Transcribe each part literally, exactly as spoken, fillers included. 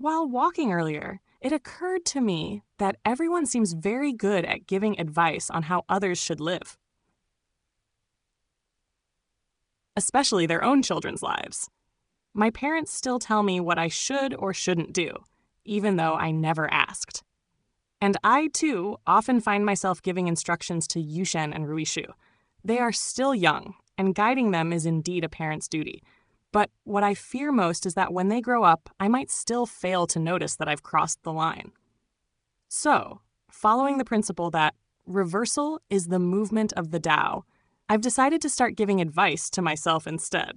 While walking earlier, it occurred to me that everyone seems very good at giving advice on how others should live, especially their own children's lives. My parents still tell me what I should or shouldn't do, even though I never asked. And I, too, often find myself giving instructions to Yushen and Ruishu. They are still young, and guiding them is indeed a parent's duty. But what I fear most is that when they grow up, I might still fail to notice that I've crossed the line. So, following the principle that reversal is the movement of the Tao, I've decided to start giving advice to myself instead.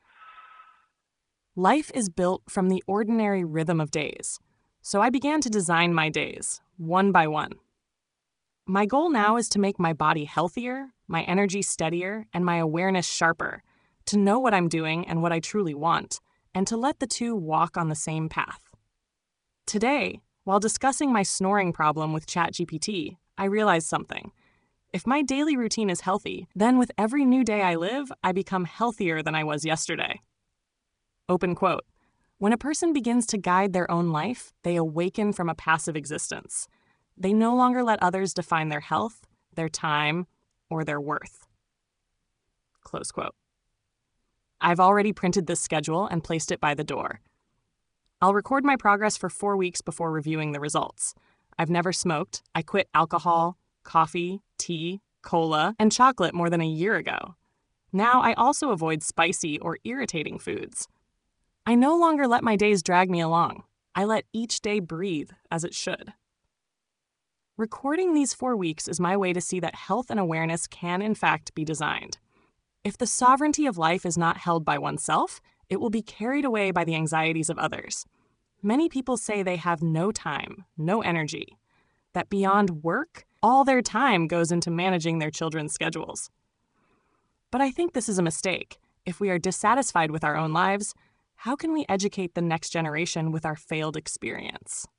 Life is built from the ordinary rhythm of days, so I began to design my days, one by one. My goal now is to make my body healthier, my energy steadier, and my awareness sharper, to know what I'm doing and what I truly want, and to let the two walk on the same path. Today, while discussing my snoring problem with ChatGPT, I realized something. If my daily routine is healthy, then with every new day I live, I become healthier than I was yesterday. Open quote. When a person begins to guide their own life, they awaken from a passive existence. They no longer let others define their health, their time, or their worth. Close quote. I've already printed this schedule and placed it by the door. I'll record my progress for four weeks before reviewing the results. I've never smoked. I quit alcohol, coffee, tea, cola, and chocolate more than a year ago. Now I also avoid spicy or irritating foods. I no longer let my days drag me along. I let each day breathe as it should. Recording these four weeks is my way to see that health and awareness can in fact be designed. If the sovereignty of life is not held by oneself, it will be carried away by the anxieties of others. Many people say they have no time, no energy, that beyond work, all their time goes into managing their children's schedules. But I think this is a mistake. If we are dissatisfied with our own lives, how can we educate the next generation with our failed experience?